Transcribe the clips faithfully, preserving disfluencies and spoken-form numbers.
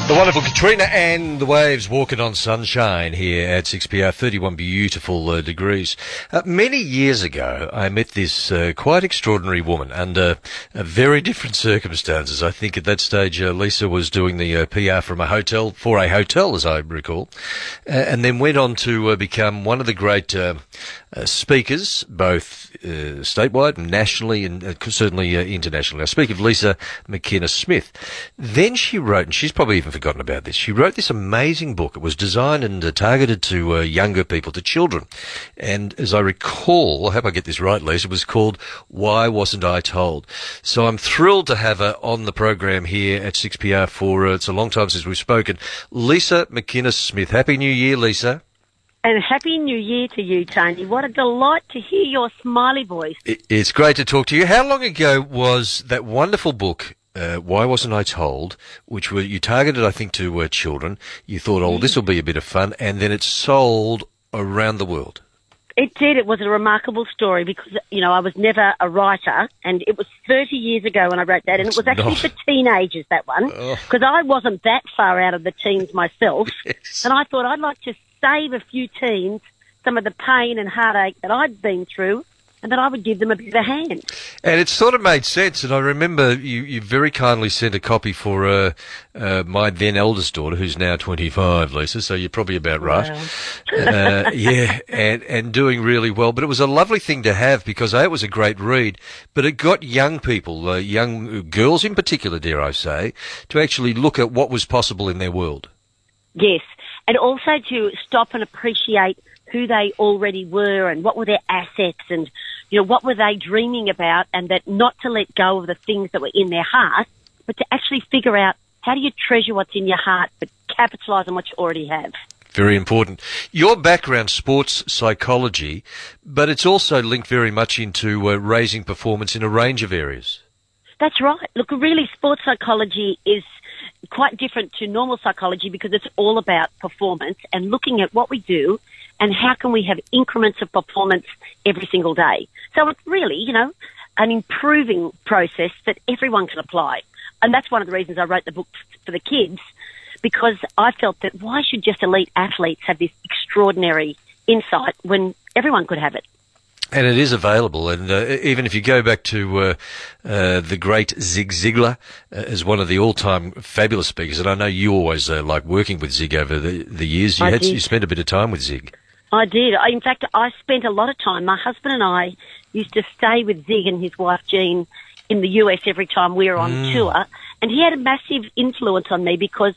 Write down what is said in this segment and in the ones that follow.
The wonderful Katrina and the Waves walking on sunshine here at six P R, thirty-one beautiful uh, degrees. Uh, many years ago, I met this uh, quite extraordinary woman under uh, very different circumstances. I think at that stage, uh, Lisa was doing the uh, P R from a hotel, for a hotel, as I recall, uh, and then went on to uh, become one of the great uh, uh, speakers, both uh, statewide and nationally, and uh, certainly uh, internationally. I speak of Lisa McInnes Smith. Then she wrote, and she's probably even forgotten about this, she wrote this amazing book. It was designed and uh, targeted to uh, younger people, to children. And as I recall, I hope I get this right, Lisa, it was called Why Wasn't I Told? So I'm thrilled to have her on the program here at six P R for, uh, it's a long time since we've spoken, Lisa McInnes Smith. Happy New Year, Lisa. And Happy New Year to you, Tony. What a delight to hear your smiley voice. It's great to talk to you. How long ago was that wonderful book, uh, Why Wasn't I Told, which were, you targeted, I think, to uh, children. You thought, oh, this will be a bit of fun, and then it sold around the world. It did. It was a remarkable story because, you know, I was never a writer, and it was thirty years ago when I wrote that, and it was actually for teenagers, that one, because I wasn't that far out of the teens myself, yes. And I thought I'd like to save a few teens some of the pain and heartache that I'd been through, and that I would give them a bit of a hand. And it sort of made sense, and I remember you, you very kindly sent a copy for uh, uh, my then eldest daughter, who's now twenty-five, Lisa, so you're probably about right. Wow. uh, yeah, and, and doing really well. But it was a lovely thing to have because, A, it was a great read, but it got young people, uh, young girls in particular, dare I say, to actually look at what was possible in their world. Yes, and also to stop and appreciate who they already were and what were their assets and, you know, what were they dreaming about, and that not to let go of the things that were in their heart, but to actually figure out how do you treasure what's in your heart but capitalise on what you already have. Very important. Your background, sports psychology, but it's also linked very much into uh, raising performance in a range of areas. That's right. Look, really, sports psychology is quite different to normal psychology because it's all about performance and looking at what we do and how can we have increments of performance every single day. So it's really, you know, an improving process that everyone can apply. And that's one of the reasons I wrote the book for the kids, because I felt that why should just elite athletes have this extraordinary insight when everyone could have it? And it is available, and uh, even if you go back to uh, uh, the great Zig Ziglar uh, as one of the all-time fabulous speakers, and I know you always uh, like working with Zig over the, the years. You I had did. you spent a bit of time with Zig. I did. I, in fact, I spent a lot of time. My husband and I used to stay with Zig and his wife Jean in the U S every time we were on Mm. tour, and he had a massive influence on me because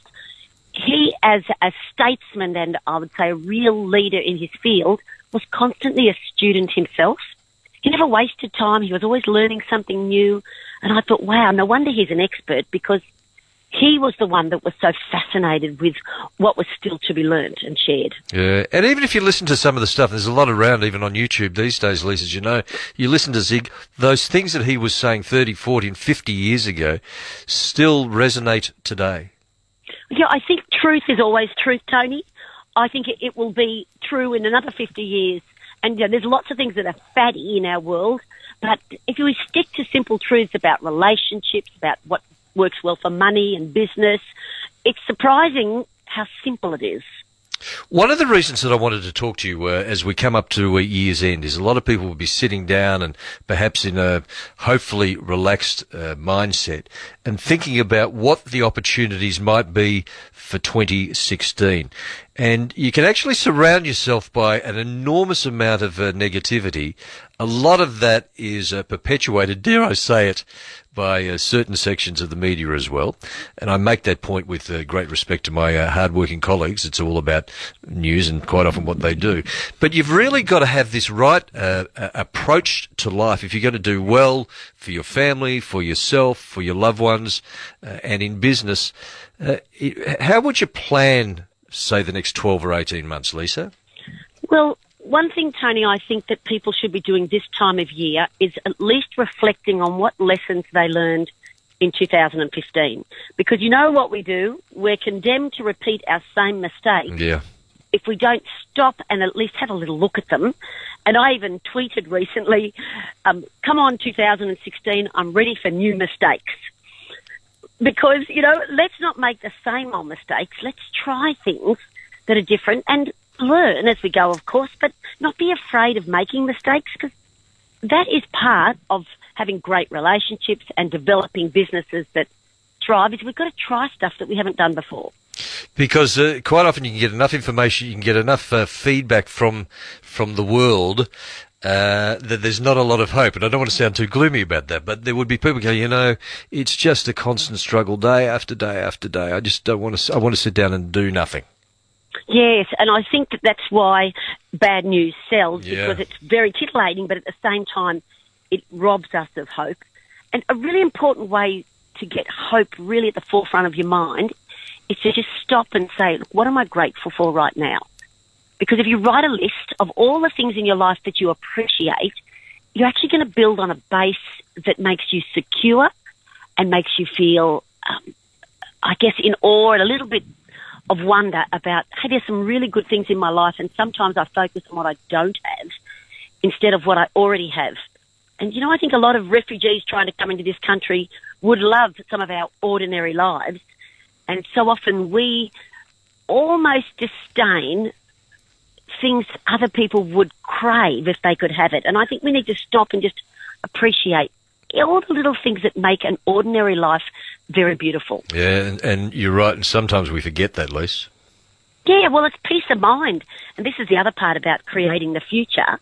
he, as a statesman and I would say a real leader in his field, was constantly a student himself. He never wasted time. He was always learning something new. And I thought, wow, no wonder he's an expert, because he was the one that was so fascinated with what was still to be learned and shared. Yeah, and even if you listen to some of the stuff, there's a lot around even on YouTube these days, Lisa, as you know, you listen to Zig, those things that he was saying thirty, forty and fifty years ago still resonate today. Yeah, I think truth is always truth, Tony. I think it, it will be true in another fifty years. And you know, there's lots of things that are faddy in our world, but if we stick to simple truths about relationships, about what works well for money and business, it's surprising how simple it is. One of the reasons that I wanted to talk to you uh, as we come up to uh, year's end is a lot of people will be sitting down and perhaps in a hopefully relaxed uh, mindset and thinking about what the opportunities might be for twenty sixteen. And you can actually surround yourself by an enormous amount of uh, negativity. A lot of that is uh, perpetuated, dare I say it, by uh, certain sections of the media as well. And I make that point with uh, great respect to my uh, hard-working colleagues. It's all about news and quite often what they do. But you've really got to have this right uh, uh, approach to life if you're going to do well for your family, for yourself, for your loved ones, uh, and in business. Uh, it, how would you plan, say, the next twelve or eighteen months, Lisa? Well, one thing, Tony, I think that people should be doing this time of year is at least reflecting on what lessons they learned in two thousand fifteen. Because you know what we do? We're condemned to repeat our same mistakes. Yeah. If we don't stop and at least have a little look at them. And I even tweeted recently, um, come on, two thousand sixteen, I'm ready for new mistakes. because, you know, let's not make the same old mistakes. Let's try things that are different and learn as we go, of course, but not be afraid of making mistakes, because that is part of having great relationships and developing businesses that thrive, is we've got to try stuff that we haven't done before. Because uh, quite often you can get enough information, you can get enough uh, feedback from from the world uh, that there's not a lot of hope. And I don't want to sound too gloomy about that, but there would be people go, you know, it's just a constant struggle day after day after day. I just don't want to, I want to sit down and do nothing. Yes, and I think that that's why bad news sells, Yeah. because it's very titillating, but at the same time, it robs us of hope. And a really important way to get hope really at the forefront of your mind is to just stop and say, look, what am I grateful for right now? Because if you write a list of all the things in your life that you appreciate, you're actually going to build on a base that makes you secure and makes you feel, um, I guess, in awe and a little bit of wonder about, hey, there's some really good things in my life, and sometimes I focus on what I don't have instead of what I already have. And, you know, I think a lot of refugees trying to come into this country would love some of our ordinary lives, and so often we almost disdain things other people would crave if they could have it. And I think we need to stop and just appreciate all the little things that make an ordinary life very beautiful. Yeah, and, and you're right, and sometimes we forget that, Lise. Yeah, well, it's peace of mind. And this is the other part about creating the future.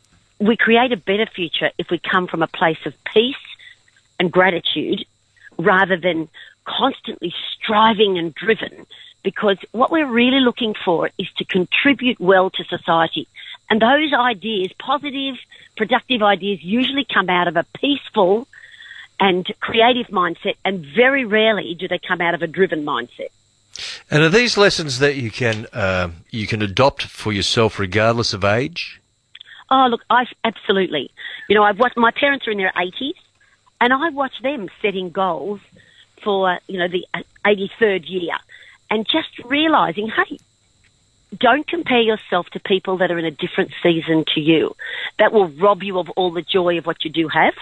We create a better future if we come from a place of peace and gratitude rather than constantly striving and driven, because what we're really looking for is to contribute well to society. And those ideas, positive, productive ideas, usually come out of a peaceful and creative mindset, and very rarely do they come out of a driven mindset. And are these lessons that you can uh, you can adopt for yourself regardless of age? Oh, look, I absolutely. You know, I've watched, my parents are in their eighties, and I watch them setting goals for, you know, the eighty-third year, and just realising, hey, don't compare yourself to people that are in a different season to you. That will rob you of all the joy of what you do have.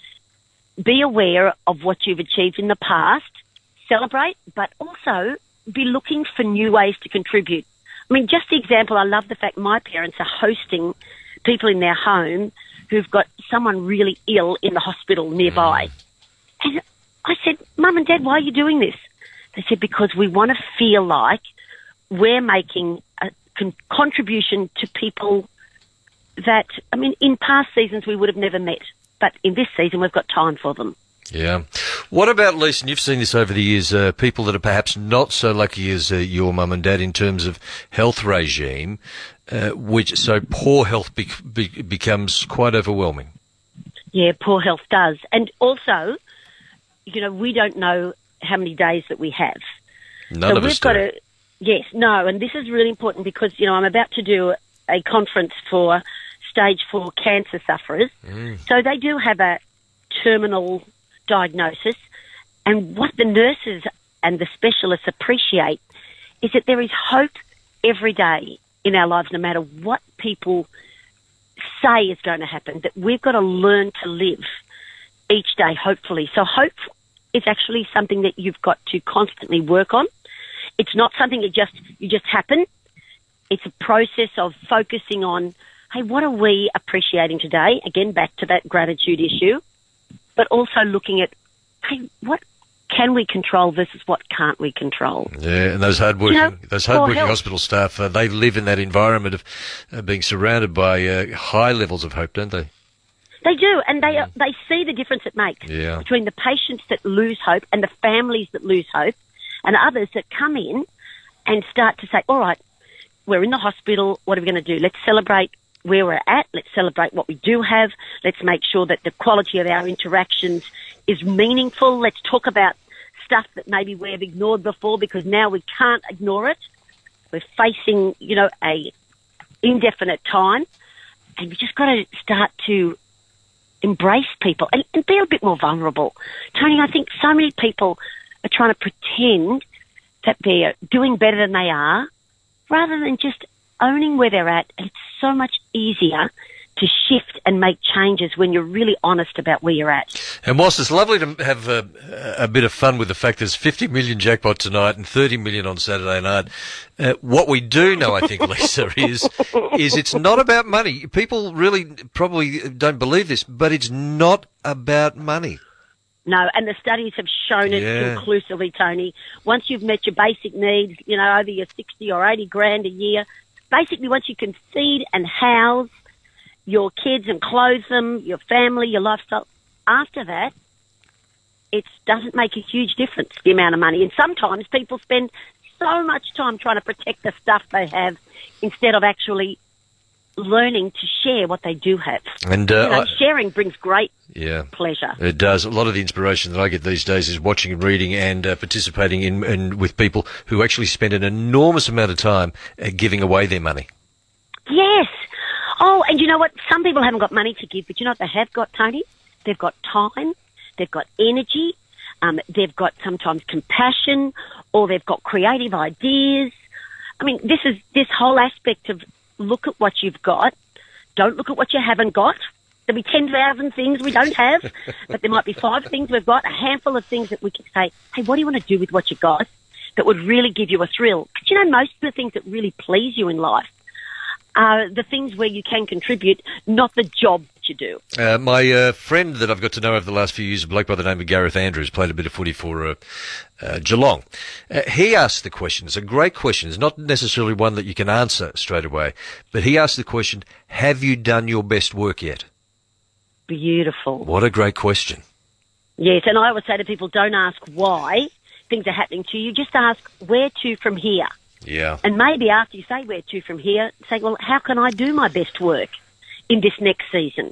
Be aware of what you've achieved in the past, celebrate, but also be looking for new ways to contribute. I mean, just the example, I love the fact my parents are hosting people in their home who've got someone really ill in the hospital nearby. And I said, Mum and Dad, why are you doing this? They said, because we want to feel like we're making a con- contribution to people that, I mean, in past seasons we would have never met, but in this season we've got time for them. Yeah. What about, Lisa, and you've seen this over the years, uh, people that are perhaps not so lucky as uh, your mum and dad in terms of health regime, uh, which so poor health be- be- becomes quite overwhelming. Yeah, poor health does. And also, you know, we don't know how many days that we have. None so of we've us got do. to, yes, no, and this is really important because, you know, I'm about to do a conference for stage four cancer sufferers. Mm. So they do have a terminal diagnosis, and what the nurses and the specialists appreciate is that there is hope every day in our lives, no matter what people say is going to happen, that we've got to learn to live each day, hopefully. So hope is actually something that you've got to constantly work on. It's not something that just you just happen. It's a process of focusing on, hey, what are we appreciating today? Again, back to that gratitude issue, but also looking at, hey, what can we control versus what can't we control? Yeah, and those hardworking, You know, those hardworking health. hospital staff, uh, they live in that environment of uh, being surrounded by uh, high levels of hope, don't they? They do, and they uh, they see the difference it makes Yeah. between the patients that lose hope and the families that lose hope, and others that come in and start to say, all right, we're in the hospital, what are we going to do? Let's celebrate where we're at. Let's celebrate what we do have. Let's make sure that the quality of our interactions is meaningful. Let's talk about stuff that maybe we've ignored before, because now we can't ignore it. We're facing, you know, a indefinite time, and we just got to start to embrace people and, and be a bit more vulnerable. Tony, I think so many people are trying to pretend that they're doing better than they are, rather than just owning where they're at. And it's so much easier to shift and make changes when you're really honest about where you're at. And whilst it's lovely to have a, a bit of fun with the fact there's fifty million jackpot tonight and thirty million on Saturday night, uh, what we do know, I think, Lisa, is is it's not about money. People really probably don't believe this, but it's not about money. No, and the studies have shown it Yeah. conclusively, Tony. Once you've met your basic needs, you know, over your sixty or eighty grand a year, basically once you can feed and house your kids and clothe them, your family, your lifestyle, after that, it doesn't make a huge difference, the amount of money. And sometimes people spend so much time trying to protect the stuff they have instead of actually learning to share what they do have. And uh, you know, I, sharing brings great yeah. pleasure. It does. A lot of the inspiration that I get these days is watching and reading and uh, participating in, in with people who actually spend an enormous amount of time uh, giving away their money. Yes. Oh, and you know what? Some people haven't got money to give, but you know what they have got, Tony? They've got time, they've got energy, um, they've got sometimes compassion, or they've got creative ideas. I mean, this is this whole aspect of look at what you've got, don't look at what you haven't got. There'll be ten thousand things we don't have, but there might be five things we've got, a handful of things that we can say, hey, what do you want to do with what you got that would really give you a thrill? Because you know, most of the things that really please you in life are the things where you can contribute, not the job that you do. Uh, my uh, friend that I've got to know over the last few years, a bloke by the name of Gareth Andrews, played a bit of footy for uh, uh, Geelong. Uh, he asked the question, it's a great question, it's not necessarily one that you can answer straight away, but he asked the question, have you done your best work yet? Beautiful. What a great question. Yes, and I always say to people, don't ask why things are happening to you, just ask where to from here. Yeah. And maybe after you say where to from here, say, well, how can I do my best work in this next season?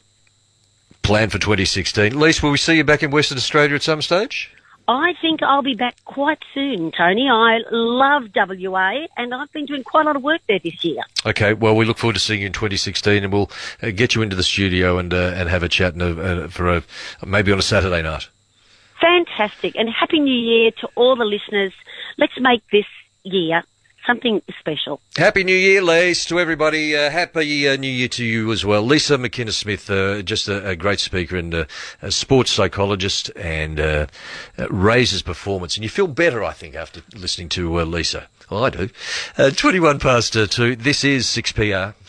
Plan for twenty sixteen. Lise, will we see you back in Western Australia at some stage? I think I'll be back quite soon, Tony. I love W A, and I've been doing quite a lot of work there this year. Okay, well, we look forward to seeing you in twenty sixteen, and we'll uh, get you into the studio and uh, and have a chat and, uh, for a, maybe on a Saturday night. Fantastic, and Happy New Year to all the listeners. Let's make this year something special. Happy New Year, Lise, to everybody. Uh, happy uh, New Year to you as well. Lisa McInnes-Smith, uh, just a, a great speaker and uh, a sports psychologist, and uh, uh, raises performance. And you feel better, I think, after listening to uh, Lisa. Well, I do. Uh, twenty-one past uh, two. This is six P R.